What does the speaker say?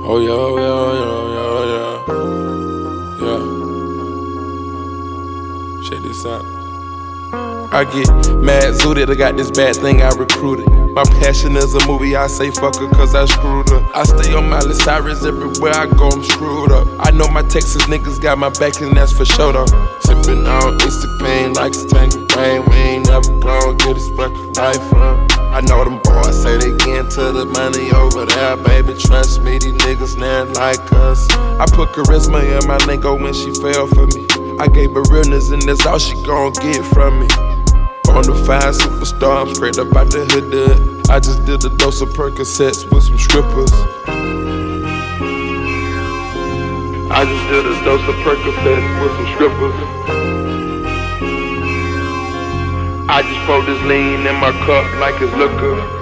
Oh yeah, oh yeah, oh yeah, oh yeah, yeah. Check this out. I get mad zooted, I got this bad thing I recruited. My passion is a movie, I say fuck her cause I screwed her. I stay on Miley Cyrus everywhere I go, I'm screwed up. I know my Texas niggas got my back and that's for sure though. Sippin' on Easter pain like it's Tangerine. We ain't never gon' get this fucking life up. I know them boys say they gettin' to the money over there, baby. Trust me, these niggas not like us. I put charisma in my lingo when she fell for me. I gave her realness and that's all she gon' get from me. Bonafide superstar, I'm straight up out the hood. I just did a dose of Percocets with some strippers. I just did a dose of Percocets with some strippers. I just pour this lean in my cup like it's liquor.